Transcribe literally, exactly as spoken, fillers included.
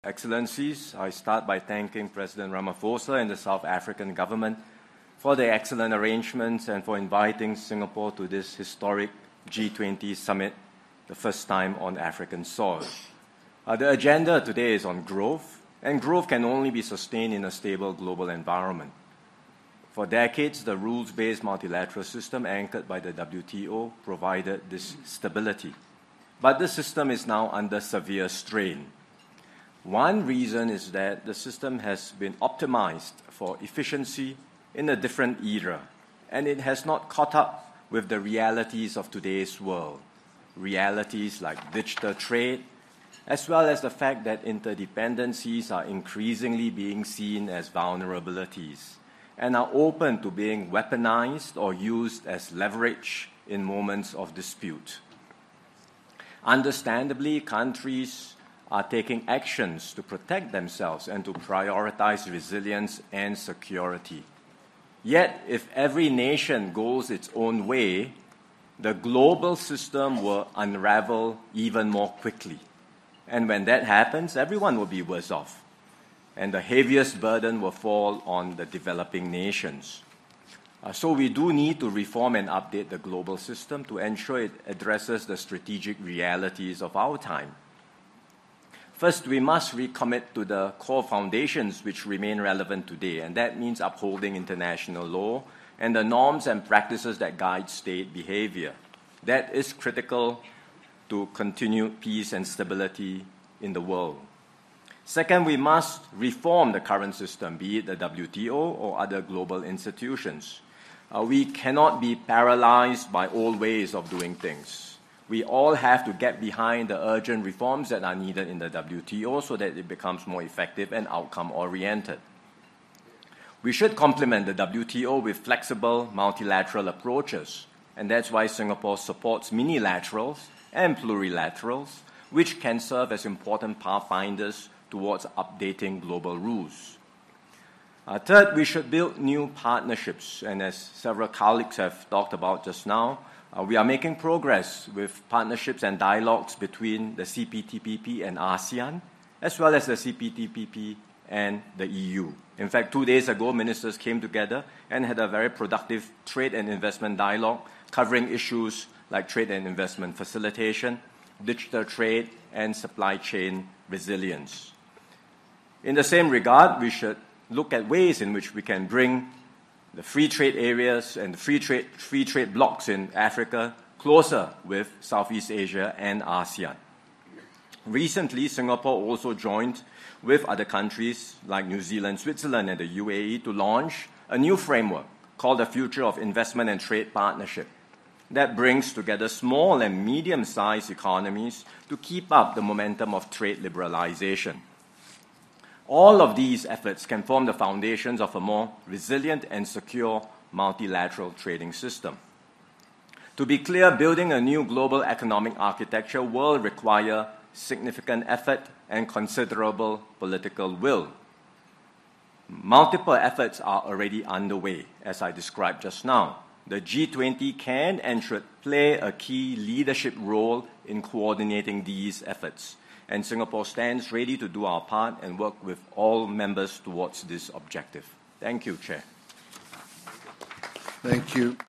Excellencies, I start by thanking President Ramaphosa and the South African government for the excellent arrangements and for inviting Singapore to this historic G twenty summit, the first time on African soil. Uh, the agenda today is on growth, and growth can only be sustained in a stable global environment. For decades, the rules-based multilateral system anchored by the W T O provided this stability. But the system is now under severe strain. One reason is that the system has been optimized for efficiency in a different era, and it has not caught up with the realities of today's world, realities like digital trade, as well as the fact that interdependencies are increasingly being seen as vulnerabilities and are open to being weaponized or used as leverage in moments of dispute. Understandably, countries are taking actions to protect themselves and to prioritize resilience and security. Yet, if every nation goes its own way, the global system will unravel even more quickly. And when that happens, everyone will be worse off. And the heaviest burden will fall on the developing nations. Uh, so we do need to reform and update the global system to ensure it addresses the strategic realities of our time. First, we must recommit to the core foundations which remain relevant today, and that means upholding international law and the norms and practices that guide state behavior. That is critical to continued peace and stability in the world. Second, we must reform the current system, be it the W T O or other global institutions. Uh, we cannot be paralyzed by old ways of doing things. We all have to get behind the urgent reforms that are needed in the W T O so that it becomes more effective and outcome-oriented. We should complement the W T O with flexible multilateral approaches, and that's why Singapore supports minilaterals and plurilaterals, which can serve as important pathfinders towards updating global rules. Uh, third, we should build new partnerships, and as several colleagues have talked about just now, uh, we are making progress with partnerships and dialogues between the C P T P P and ASEAN, as well as the C P T P P and the E U. In fact, two days ago, ministers came together and had a very productive trade and investment dialogue covering issues like trade and investment facilitation, digital trade, and supply chain resilience. In the same regard, we should look at ways in which we can bring the free trade areas and the free trade, free trade blocks in Africa closer with Southeast Asia and ASEAN. Recently, Singapore also joined with other countries like New Zealand, Switzerland, and the U A E to launch a new framework called the Future of Investment and Trade Partnership that brings together small and medium-sized economies to keep up the momentum of trade liberalization. All of these efforts can form the foundations of a more resilient and secure multilateral trading system. To be clear, building a new global economic architecture will require significant effort and considerable political will. Multiple efforts are already underway, as I described just now. The G twenty can and should play a key leadership role in coordinating these efforts, and Singapore stands ready to do our part and work with all members towards this objective. Thank you, Chair. Thank you.